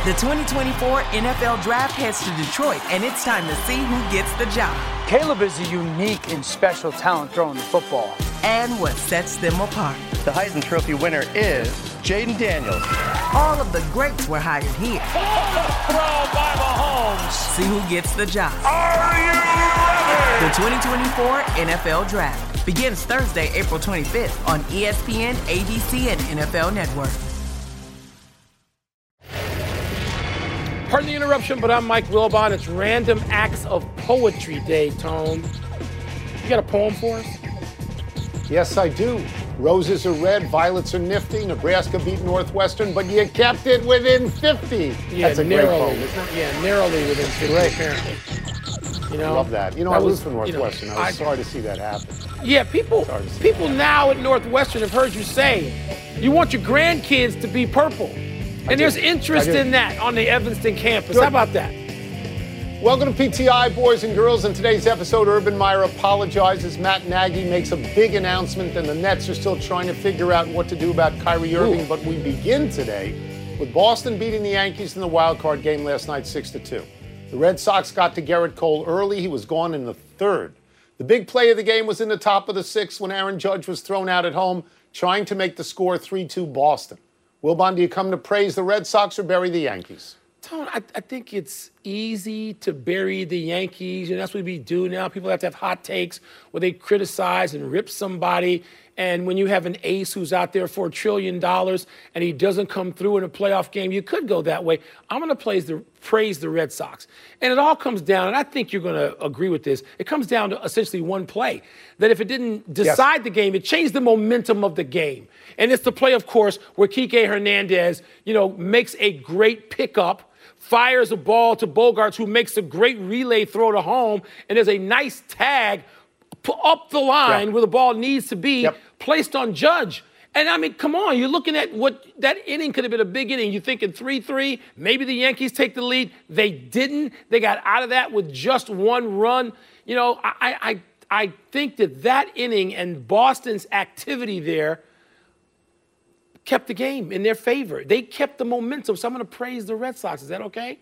The 2024 NFL Draft heads to Detroit, and it's time to see who gets the job. Caleb is a unique and special talent throwing the football. And what sets them apart. The Heisman Trophy winner is Jaden Daniels. All of the greats were hired here. Throw by Mahomes. See who gets the job. Are you ready? The 2024 NFL Draft begins Thursday, April 25th on ESPN, ABC, and NFL Network. Pardon the interruption, but I'm Mike Wilbon. It's Random Acts of Poetry Day, Tone. You got a poem for us? Yes, I do. Roses are red, violets are nifty. Nebraska beat Northwestern, but you kept it within 50. Yeah, that's a narrowly. great poem. Yeah, narrowly within 50, Great. apparently. You know, I love that. You know, I root for Northwestern. I was sorry to see that happen. Yeah, people now at Northwestern have heard you say you want your grandkids to be purple. And there's interest in that on the Evanston campus. Good. How about that? Welcome to PTI, boys and girls. In today's episode, Urban Meyer apologizes. Matt Nagy makes a big announcement, and the Nets are still trying to figure out what to do about Kyrie Irving. But we begin today with Boston beating the Yankees in the wild card game last night 6-2. The Red Sox got to Gerrit Cole early. He was gone in the third. The big play of the game was in the top of the sixth when Aaron Judge was thrown out at home, trying to make the score 3-2 Boston. Wilbon, do you come to praise the Red Sox or bury the Yankees? Tone, I think it's easy to bury the Yankees, and that's what we do now. People have to have hot takes where they criticize and rip somebody. And when you have an ace who's out there for $1 trillion and he doesn't come through in a playoff game, you could go that way. I'm going to praise the Red Sox. And it all comes down, and I think you're going to agree with this, it comes down to essentially one play. That if it didn't decide the game, it changed the momentum of the game. And it's the play, of course, where Kike Hernandez, makes a great pickup, fires a ball to Bogaerts, who makes a great relay throw to home, and there's a nice tag up the line where the ball needs to be placed on Judge. And, I mean, come on, you're looking at what that inning could have been a big inning. You're thinking 3-3, maybe the Yankees take the lead. They didn't. They got out of that with just one run. I think that inning and Boston's activity there kept the game in their favor. They kept the momentum, so I'm going to praise the Red Sox. Is that okay?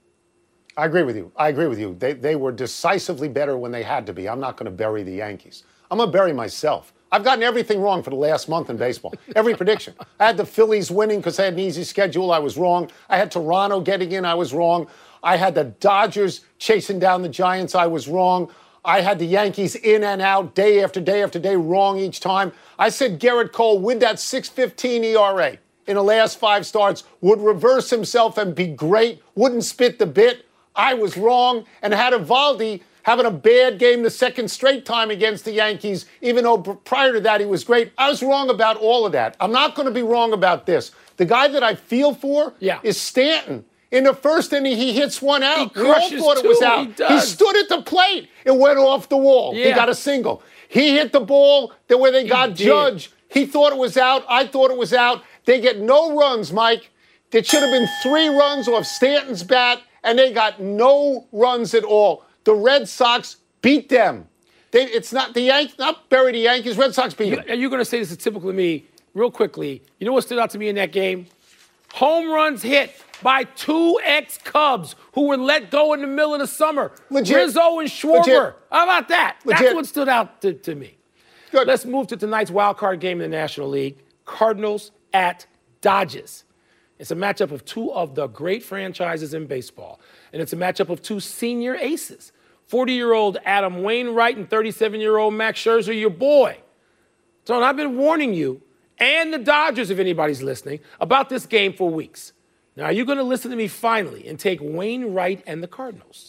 I agree with you. They were decisively better when they had to be. I'm not going to bury the Yankees. I'm going to bury myself. I've gotten everything wrong for the last month in baseball. Every prediction. I had the Phillies winning because I had an easy schedule. I was wrong. I had Toronto getting in. I was wrong. I had the Dodgers chasing down the Giants. I was wrong. I had the Yankees in and out day after day after day, wrong each time. I said Gerrit Cole with that 6.15 ERA in the last 5 starts would reverse himself and be great, wouldn't spit the bit. I was wrong, and had Eovaldi having a bad game the second straight time against the Yankees, even though prior to that he was great. I was wrong about all of that. I'm not going to be wrong about this. The guy that I feel for is Stanton. In the first inning, he hits one out. We all thought it was out. He stood at the plate. It went off the wall. He got a single. He hit the ball where they got Judge. He thought it was out. I thought it was out. They get no runs, Mike. There should have been 3 runs off Stanton's bat, and they got no runs at all. The Red Sox beat them. It's not the Yankees, not bury the Yankees. Red Sox beat them. And you're going to say this is typical of me real quickly. You know what stood out to me in that game? Home runs hit by 2 ex-Cubs who were let go in the middle of the summer. Legit. Rizzo and Schwarber. Legit. How about that? Legit. That's what stood out to me. Good. Let's move to tonight's wild card game in the National League. Cardinals at Dodgers. It's a matchup of 2 of the great franchises in baseball. And it's a matchup of 2 senior aces. 40-year-old Adam Wainwright and 37-year-old Max Scherzer, your boy. So I've been warning you, and the Dodgers, if anybody's listening, about this game for weeks. Now, are you going to listen to me finally and take Wainwright and the Cardinals?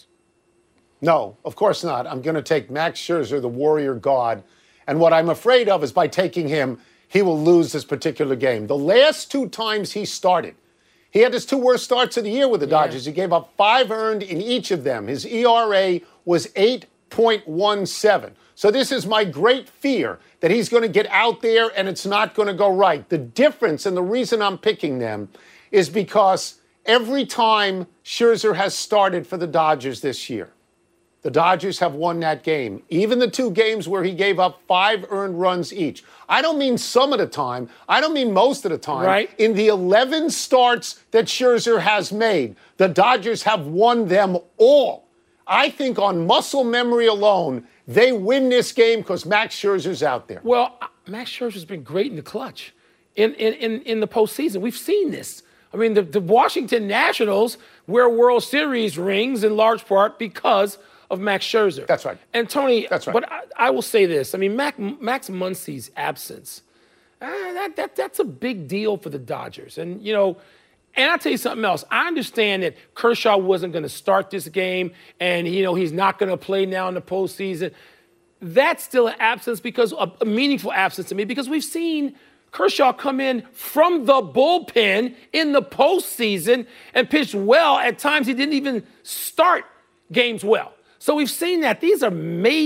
No, of course not. I'm going to take Max Scherzer, the Warrior God. And what I'm afraid of is by taking him, he will lose this particular game. The last 2 times he started, he had his 2 worst starts of the year with the Dodgers. He gave up 5 earned in each of them. His ERA was 8.17. So this is my great fear, that he's going to get out there and it's not going to go right. The difference, and the reason I'm picking them, is because every time Scherzer has started for the Dodgers this year, the Dodgers have won that game. Even the 2 games where he gave up 5 earned runs each. I don't mean some of the time. I don't mean most of the time. Right. In the 11 starts that Scherzer has made, the Dodgers have won them all. I think on muscle memory alone, they win this game because Max Scherzer's out there. Well, Max Scherzer's been great in the clutch in the postseason. We've seen this. I mean, the Washington Nationals wear World Series rings in large part because of Max Scherzer. That's right. And Tony, that's right. But I will say this. I mean, Max Muncy's absence, that's a big deal for the Dodgers. And, you know, and I'll tell you something else. I understand that Kershaw wasn't going to start this game and, you know, he's not going to play now in the postseason. That's still an absence because a meaningful absence to me because we've seen Kershaw come in from the bullpen in the postseason and pitch well. At times he didn't even start games well. So we've seen that. These are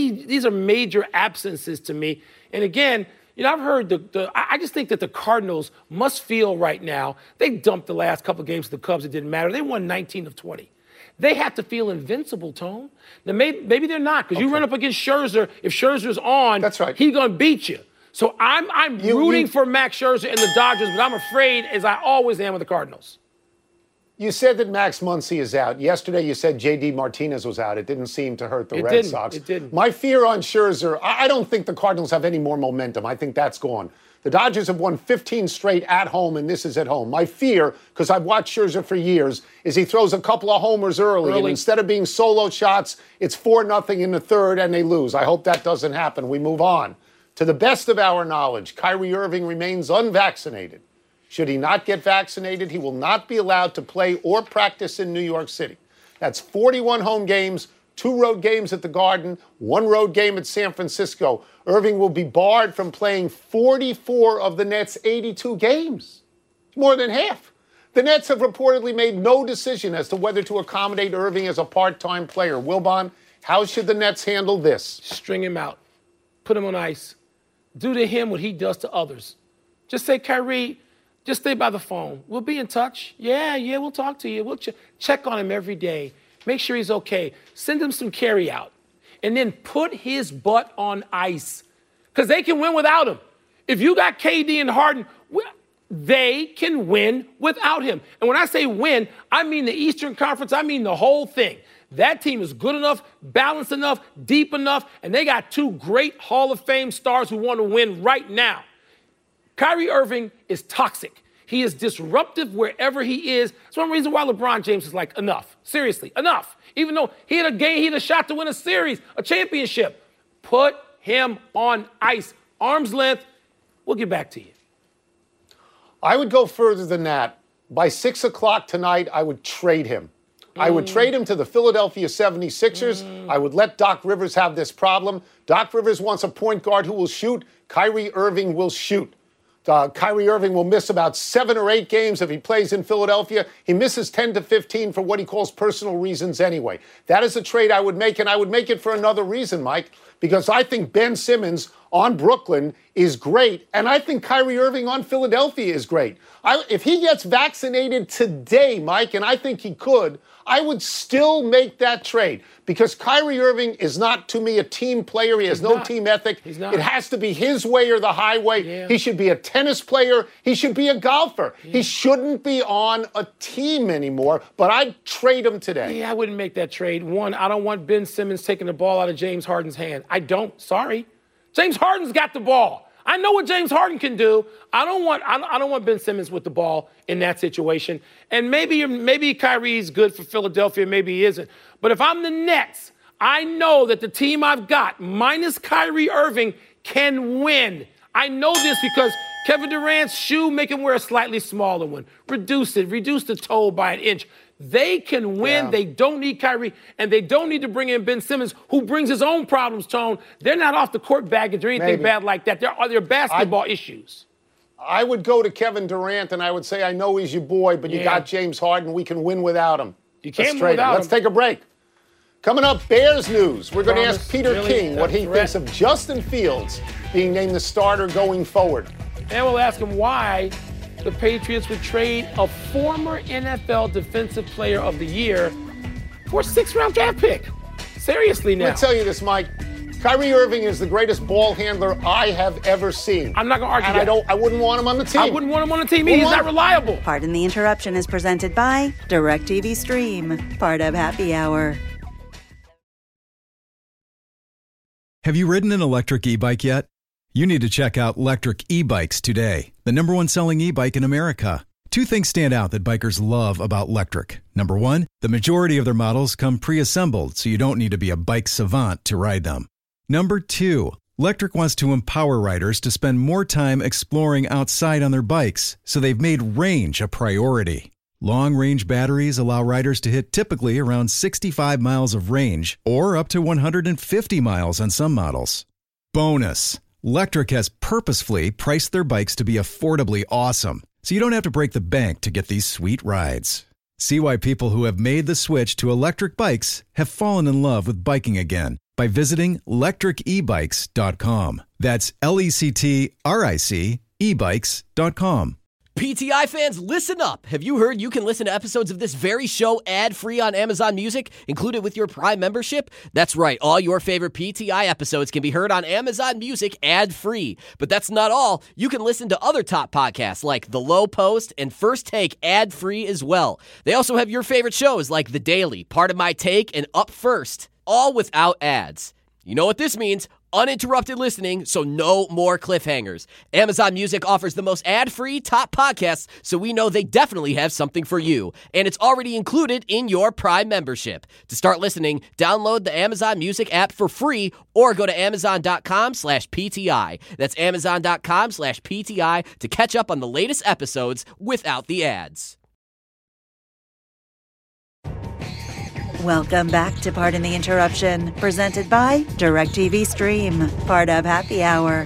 major absences to me. And again, you know, I've heard I just think that the Cardinals must feel right now, they dumped the last couple of games to the Cubs. It didn't matter. They won 19 of 20. They have to feel invincible, Tone. Now, maybe they're not, because you run up against Scherzer. If Scherzer's on, that's right, he's going to beat you. So I'm rooting for Max Scherzer and the Dodgers, but I'm afraid, as I always am with the Cardinals. You said that Max Muncy is out. Yesterday you said J.D. Martinez was out. It didn't seem to hurt the Red Sox. It didn't. My fear on Scherzer, I don't think the Cardinals have any more momentum. I think that's gone. The Dodgers have won 15 straight at home, and this is at home. My fear, because I've watched Scherzer for years, is he throws a couple of homers early. And instead of being solo shots, it's 4-0 in the third, and they lose. I hope that doesn't happen. We move on. To the best of our knowledge, Kyrie Irving remains unvaccinated. Should he not get vaccinated, he will not be allowed to play or practice in New York City. That's 41 home games, 2 road games at the Garden, 1 road game at San Francisco. Irving will be barred from playing 44 of the Nets' 82 games. More than half. The Nets have reportedly made no decision as to whether to accommodate Irving as a part-time player. Wilbon, how should the Nets handle this? String him out. Put him on ice. Do to him what he does to others. Just say, Kyrie, just stay by the phone. We'll be in touch. Yeah, we'll talk to you. We'll check on him every day. Make sure he's okay. Send him some carry out. And then put his butt on ice. Because they can win without him. If you got KD and Harden, they can win without him. And when I say win, I mean the Eastern Conference. I mean the whole thing. That team is good enough, balanced enough, deep enough, and they got 2 great Hall of Fame stars who want to win right now. Kyrie Irving is toxic. He is disruptive wherever he is. That's one reason why LeBron James is like, enough. Seriously, enough. Even though he had a shot to win a series, a championship. Put him on ice. Arm's length. We'll get back to you. I would go further than that. By 6 o'clock tonight, I would trade him. I would trade him to the Philadelphia 76ers. I would let Doc Rivers have this problem. Doc Rivers wants a point guard who will shoot. Kyrie Irving will shoot. Kyrie Irving will miss about 7 or 8 games if he plays in Philadelphia. He misses 10 to 15 for what he calls personal reasons anyway. That is a trade I would make, and I would make it for another reason, Mike, because I think Ben Simmons on Brooklyn is great, and I think Kyrie Irving on Philadelphia is great. If he gets vaccinated today, Mike, and I think he could, I would still make that trade because Kyrie Irving is not, to me, a team player. He has no team ethic. He's not. It has to be his way or the highway. Yeah. He should be a tennis player. He should be a golfer. Yeah. He shouldn't be on a team anymore, but I'd trade him today. Yeah, I wouldn't make that trade. One, I don't want Ben Simmons taking the ball out of James Harden's hand. I don't. Sorry. James Harden's got the ball. I know what James Harden can do. I don't want Ben Simmons with the ball in that situation. And maybe Kyrie's good for Philadelphia, maybe he isn't. But if I'm the Nets, I know that the team I've got, minus Kyrie Irving, can win. I know this because Kevin Durant's shoe, make him wear a slightly smaller one. Reduce the toe by 1 inch. They can win. Yeah. They don't need Kyrie, and they don't need to bring in Ben Simmons, who brings his own problems, Tone. They're not off the court baggage or anything bad like that. They're basketball issues. I would go to Kevin Durant, and I would say, I know he's your boy, but you got James Harden. We can win without him. You can't win without him. Let's take a break. Coming up, Bears news. We're going to ask Peter King what he thinks of Justin Fields being named the starter going forward. And we'll ask him why the Patriots would trade a former NFL Defensive Player of the Year for a 6th-round draft pick. Seriously now. Let me tell you this, Mike. Kyrie Irving is the greatest ball handler I have ever seen. I'm not going to argue and that. I wouldn't want him on the team. I wouldn't want him on the team. He's not reliable. Pardon the Interruption is presented by DirecTV Stream, part of Happy Hour. Have you ridden an electric e-bike yet? You need to check out Lectric E-Bikes today, the #1 selling e-bike in America. Two things stand out that bikers love about Lectric. Number one, the majority of their models come pre-assembled, so you don't need to be a bike savant to ride them. Number two, Lectric wants to empower riders to spend more time exploring outside on their bikes, so they've made range a priority. Long-range batteries allow riders to hit typically around 65 miles of range, or up to 150 miles on some models. Bonus, Lectric has purposefully priced their bikes to be affordably awesome, so you don't have to break the bank to get these sweet rides. See why people who have made the switch to electric bikes have fallen in love with biking again by visiting lectricebikes.com. That's LECTRIC ebikes.com. PTI fans, listen up. Have you heard you can listen to episodes of this very show ad-free on Amazon Music, included with your Prime membership? That's right. All your favorite PTI episodes can be heard on Amazon Music ad-free. But that's not all. You can listen to other top podcasts like The Low Post and First Take ad-free as well. They also have your favorite shows like The Daily, Part of My Take, and Up First, all without ads. You know what this means? Uninterrupted listening, so no more cliffhangers. Amazon Music offers the most ad-free top podcasts, so we know they definitely have something for you. And it's already included in your Prime membership. To start listening, download the Amazon Music app for free or go to amazon.com/PTI. That's amazon.com/PTI to catch up on the latest episodes without the ads. Welcome back to Pardon the Interruption, presented by DirecTV Stream, part of Happy Hour.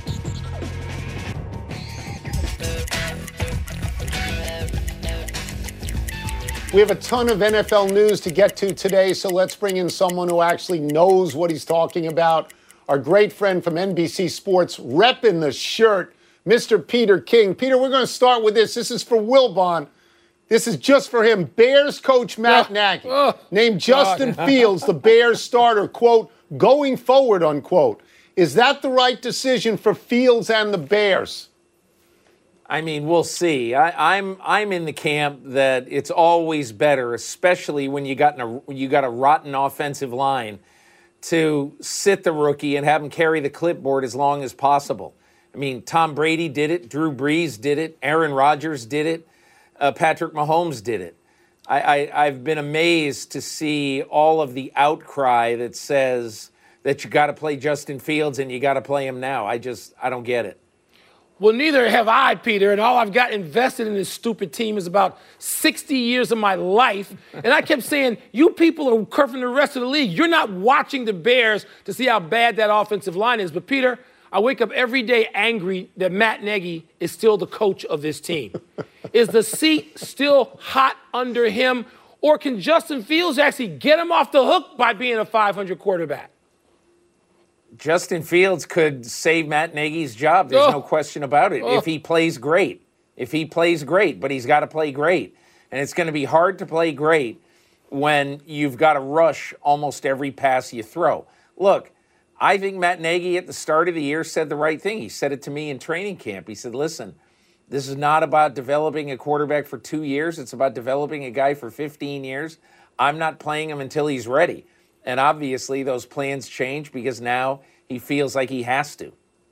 We have a ton of NFL news to get to today, so let's bring in someone who actually knows what he's talking about. Our great friend from NBC Sports, repping the shirt, Mr. Peter King. Peter, we're going to start with this. This is for Wilbon. This is just for him. Bears coach Matt Nagy named Justin Fields the Bears starter, quote, going forward, unquote. Is that the right decision for Fields and the Bears? I mean, we'll see. I'm in the camp that it's always better, especially when you got a rotten offensive line, to sit the rookie and have him carry the clipboard as long as possible. I mean, Tom Brady did it. Drew Brees did it. Aaron Rodgers did it. Patrick Mahomes did it. I've been amazed to see all of the outcry that says that you got to play Justin Fields and you got to play him now. I don't get it. Well, neither have I, Peter, and all I've got invested in this stupid team is about 60 years of my life. And I kept saying, you people are curving the rest of the league. You're not watching the Bears to see how bad that offensive line is. But, Peter, I wake up every day angry that Matt Nagy is still the coach of this team. Is the seat still hot under him, or can Justin Fields actually get him off the hook by being a 500 quarterback? Justin Fields could save Matt Nagy's job. There's no question about it. If he plays great. But he's got to play great. And it's going to be hard to play great when you've got to rush almost every pass you throw. Look, I think Matt Nagy at the start of the year said the right thing. He said it to me in training camp. He said, listen, this is not about developing a quarterback for 2 years. It's about developing a guy for 15 years. I'm not playing him until he's ready. And obviously those plans change because now he feels like he has to.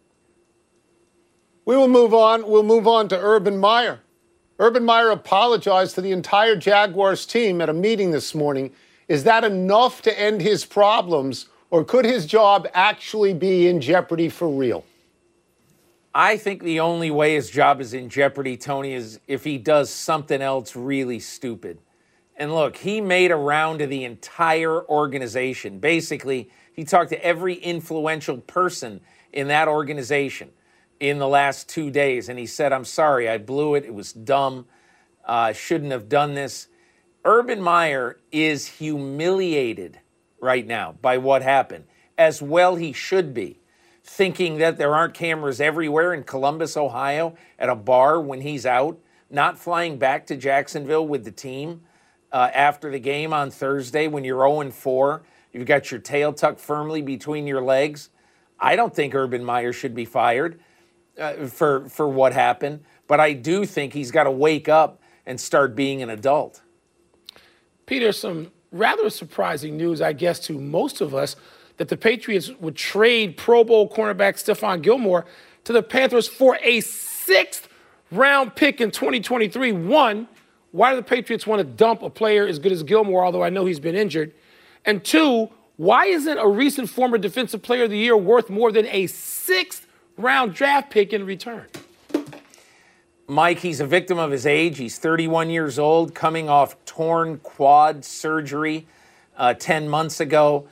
We will move on. We'll move on to Urban Meyer. Urban Meyer apologized to the entire Jaguars team at a meeting this morning. Is that enough to end his problems? Or could his job actually be in jeopardy for real? I think the only way his job is in jeopardy, Tony, is if he does something else really stupid. And look, he made a round of the entire organization. Basically, he talked to every influential person in that organization in the last 2 days. And he said, I'm sorry, I blew it. It was dumb. I shouldn't have done this. Urban Meyer is humiliated right now by what happened, as well he should be, thinking that there aren't cameras everywhere in Columbus, Ohio, at a bar when he's out, not flying back to Jacksonville with the team after the game on Thursday when you're 0-4. You've got your tail tucked firmly between your legs. I don't think Urban Meyer should be fired for what happened, but I do think he's got to wake up and start being an adult. Peter, some rather surprising news, I guess, to most of us, that the Patriots would trade Pro Bowl cornerback Stephon Gilmore to the Panthers for a 6th-round pick in 2023. One, why do the Patriots want to dump a player as good as Gilmore, although I know he's been injured? And two, why isn't a recent former Defensive Player of the Year worth more than a 6th-round draft pick in return? Mike, he's a victim of his age. He's 31 years old, coming off torn quad surgery 10 months ago.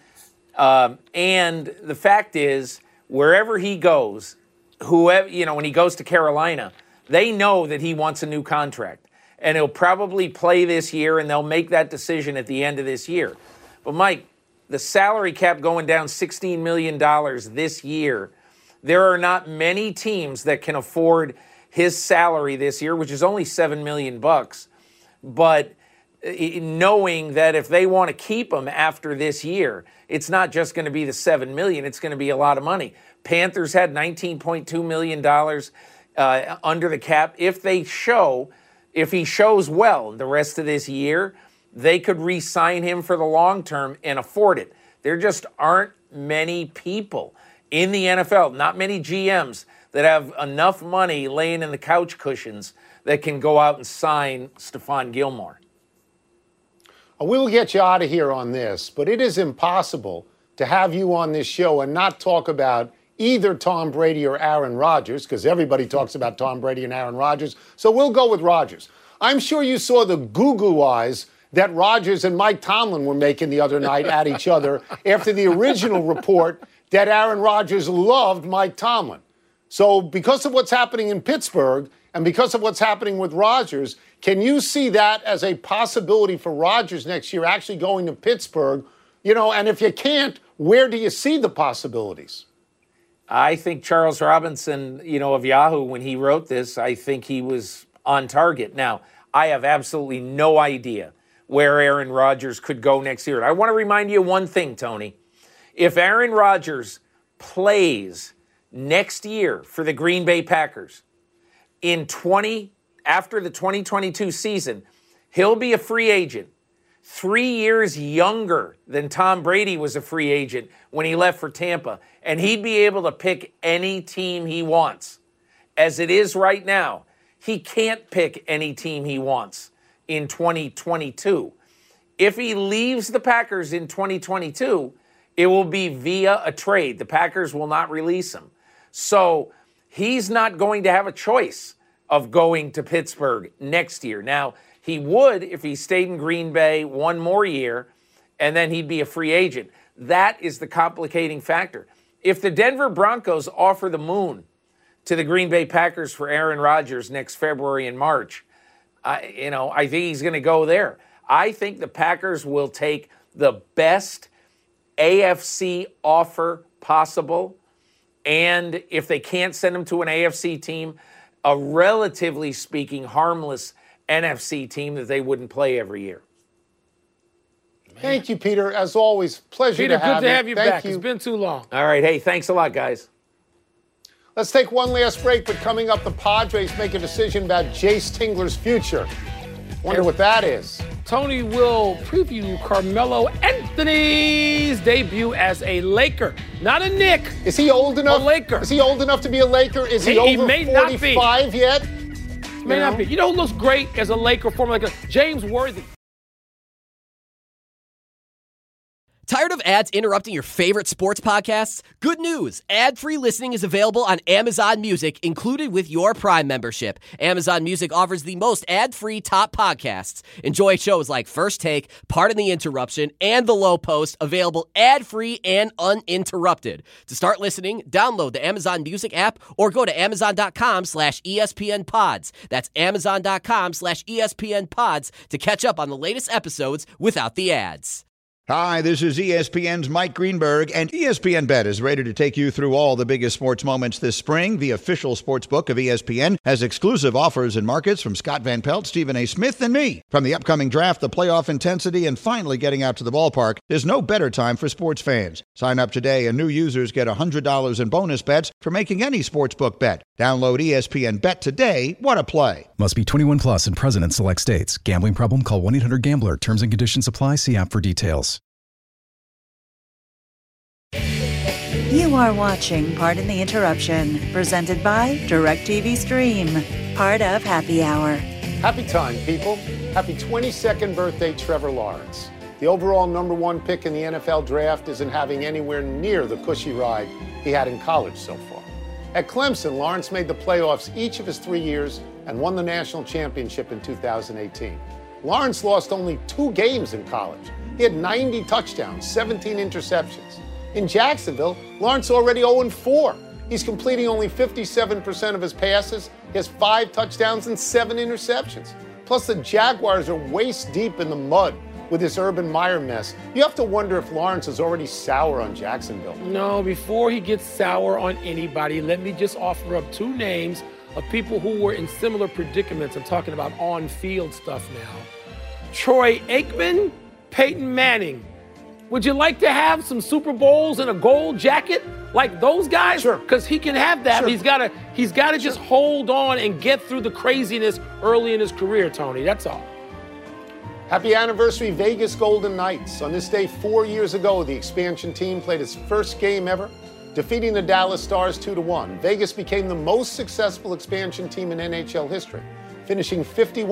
And the fact is, wherever he goes, whoever, when he goes to Carolina, they know that he wants a new contract. And he'll probably play this year, and they'll make that decision at the end of this year. But, Mike, the salary cap going down $16 million this year, there are not many teams that can afford his salary this year, which is only $7 million. But knowing that if they want to keep him after this year, it's not just going to be the $7 million, it's going to be a lot of money. Panthers had $19.2 million under the cap. If he shows well the rest of this year, they could re-sign him for the long term and afford it. There just aren't many people in the NFL, not many GMs, that have enough money laying in the couch cushions that can go out and sign Stephon Gilmore. We'll get you out of here on this, but it is impossible to have you on this show and not talk about either Tom Brady or Aaron Rodgers, because everybody talks about Tom Brady and Aaron Rodgers. So we'll go with Rodgers. I'm sure you saw the goo-goo eyes that Rodgers and Mike Tomlin were making the other night at each other after the original report that Aaron Rodgers loved Mike Tomlin. So because of what's happening in Pittsburgh and because of what's happening with Rodgers, can you see that as a possibility for Rodgers next year actually going to Pittsburgh? And if you can't, where do you see the possibilities? I think Charles Robinson, of Yahoo, when he wrote this, I think he was on target. Now, I have absolutely no idea where Aaron Rodgers could go next year. And I want to remind you one thing, Tony. If Aaron Rodgers plays next year for the Green Bay Packers after the 2022 season, he'll be a free agent 3 years younger than Tom Brady was a free agent when he left for Tampa, and he'd be able to pick any team he wants. As it is right now, he can't pick any team he wants in 2022. If he leaves the Packers in 2022, it will be via a trade. The Packers will not release him. So he's not going to have a choice of going to Pittsburgh next year. Now, he would if he stayed in Green Bay one more year, and then he'd be a free agent. That is the complicating factor. If the Denver Broncos offer the moon to the Green Bay Packers for Aaron Rodgers next February and March, I think he's going to go there. I think the Packers will take the best AFC offer possible, and if they can't send him to an AFC team, a relatively speaking harmless NFC team that they wouldn't play every year. Thank you, Peter. As always, pleasure to have you. Peter, good to have you back. You. It's been too long. All right. Hey, thanks a lot, guys. Let's take one last break, but coming up, the Padres make a decision about Jace Tingler's future. Wonder what that is. Tony will preview Carmelo Anthony's debut as a Laker, not a Knick. Is he old enough? A Laker. Is he old enough to be a Laker? Is he over 45 yet? May not be. You know who looks great as a Laker, former Laker? James Worthy. Tired of ads interrupting your favorite sports podcasts? Good news! Ad-free listening is available on Amazon Music, included with your Prime membership. Amazon Music offers the most ad-free top podcasts. Enjoy shows like First Take, Pardon the Interruption, and The Low Post, available ad-free and uninterrupted. To start listening, download the Amazon Music app or go to amazon.com/ESPN Pods. That's amazon.com/ESPN Pods to catch up on the latest episodes without the ads. Hi, this is ESPN's Mike Greenberg, and ESPN Bet is ready to take you through all the biggest sports moments this spring. The official sports book of ESPN has exclusive offers and markets from Scott Van Pelt, Stephen A. Smith, and me. From the upcoming draft, the playoff intensity, and finally getting out to the ballpark, there's no better time for sports fans. Sign up today, and new users get $100 in bonus bets for making any sportsbook bet. Download ESPN Bet today. What a play. Must be 21 plus and present in select states. Gambling problem? Call 1-800-GAMBLER. Terms and conditions apply. See app for details. You are watching Pardon the Interruption, presented by DirecTV Stream, part of Happy Hour. Happy time, people. Happy 22nd birthday, Trevor Lawrence. The overall number one pick in the NFL draft isn't having anywhere near the cushy ride he had in college so far. At Clemson, Lawrence made the playoffs each of his 3 years and won the national championship in 2018. Lawrence lost only 2 games in college. He had 90 touchdowns, 17 interceptions. In Jacksonville, Lawrence already 0-4. He's completing only 57% of his passes. He has 5 touchdowns and 7 interceptions. Plus, the Jaguars are waist deep in the mud with this Urban Meyer mess. You have to wonder if Lawrence is already sour on Jacksonville. No, before he gets sour on anybody, let me just offer up 2 names of people who were in similar predicaments. I'm talking about on-field stuff now. Troy Aikman, Peyton Manning. Would you like to have some Super Bowls and a gold jacket like those guys? Sure. Because he can have that. Sure. But he's got to just hold on and get through the craziness early in his career, Tony. That's all. Happy anniversary, Vegas Golden Knights. On this day 4 years ago, the expansion team played its first game ever, defeating the Dallas Stars 2-1. Vegas became the most successful expansion team in NHL history, finishing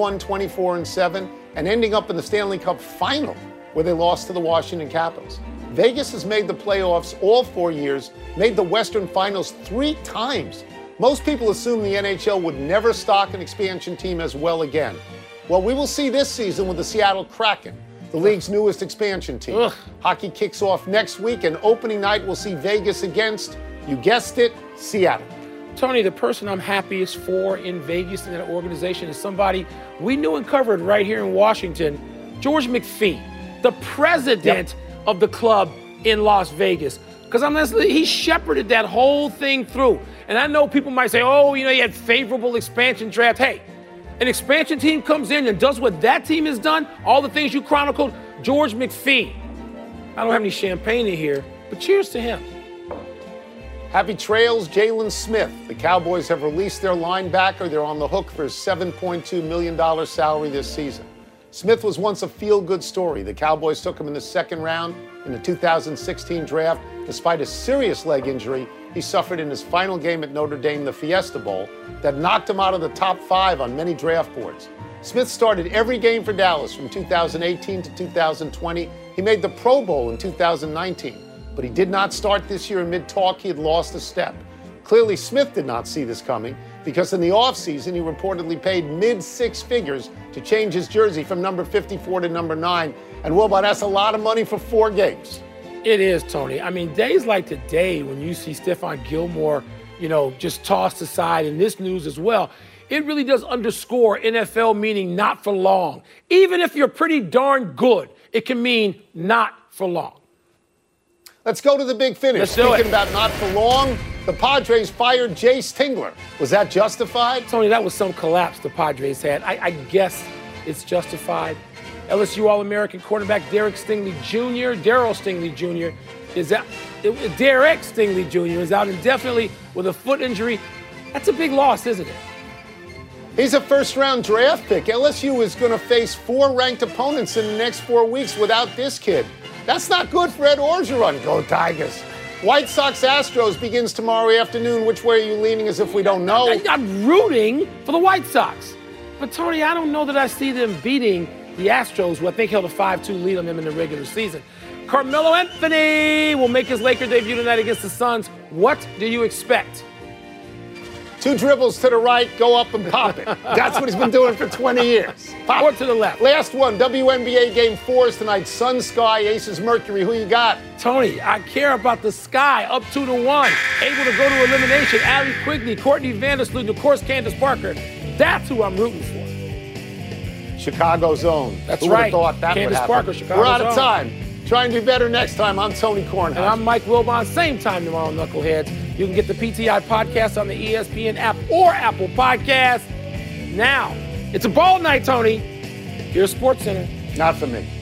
51-24-7 and ending up in the Stanley Cup final, where they lost to the Washington Capitals. Vegas has made the playoffs all 4 years, made the Western Finals 3 times. Most people assume the NHL would never stock an expansion team as well again. Well, we will see this season with the Seattle Kraken, the league's newest expansion team. Ugh. Hockey kicks off next week, and opening night will see Vegas against, you guessed it, Seattle. Tony, the person I'm happiest for in Vegas in that organization is somebody we knew and covered right here in Washington, George McPhee, the president of the club in Las Vegas. Because he shepherded that whole thing through. And I know people might say, oh, he had favorable expansion draft. Hey, an expansion team comes in and does what that team has done, all the things you chronicled, George McPhee. I don't have any champagne in here, but cheers to him. Happy trails, Jalen Smith. The Cowboys have released their linebacker. They're on the hook for his $7.2 million salary this season. Smith was once a feel-good story. The Cowboys took him in the second round in the 2016 draft, despite a serious leg injury he suffered in his final game at Notre Dame, the Fiesta Bowl, that knocked him out of the top 5 on many draft boards. Smith started every game for Dallas from 2018 to 2020. He made the Pro Bowl in 2019, but he did not start this year. In mid-talk, he had lost a step. Clearly, Smith did not see this coming, because in the offseason, he reportedly paid mid-6 figures to change his jersey from number 54 to number 9. And Wilbon, that's a lot of money for 4 games. It is, Tony. I mean, days like today when you see Stephon Gilmore, just tossed aside in this news as well, it really does underscore NFL meaning not for long. Even if you're pretty darn good, it can mean not for long. Let's go to the big finish. Let's do it. Speaking about not for long, the Padres fired Jace Tingler. Was that justified? Tony, that was some collapse the Padres had. I guess it's justified. LSU All-American quarterback Derek Stingley Jr., Darryl Stingley Jr. is out. Derek Stingley Jr. is out indefinitely with a foot injury. That's a big loss, isn't it? He's a first-round draft pick. LSU is going to face 4 ranked opponents in the next 4 weeks without this kid. That's not good for Ed Orgeron. Go Tigers. White Sox-Astros begins tomorrow afternoon. Which way are you leaning as if we don't know? I'm rooting for the White Sox. But, Tony, I don't know that I see them beating the Astros, who I think held a 5-2 lead on them in the regular season. Carmelo Anthony will make his Laker debut tonight against the Suns. What do you expect? 2 dribbles to the right, go up and pop it. That's what he's been doing for 20 years. Pop Or it. to the left. Last one, WNBA Game 4 is tonight. Sun, Sky, Aces, Mercury. Who you got? Tony, I care about the Sky, up 2-1. Able to go to elimination. Allie Quigley, Courtney Vandersloot, and of course Candace Parker. That's who I'm rooting for. Chicago's own. That's Who right. would have thought that Candace would happen? Parker, Chicago's We're out of own. time. Try and do better next time. I'm Tony Kornheiser. And I'm Mike Wilbon. Same time tomorrow, Knuckleheads. You can get the PTI podcast on the ESPN app or Apple Podcast. Now, it's a ball night, Tony. Here's SportsCenter. Not for me.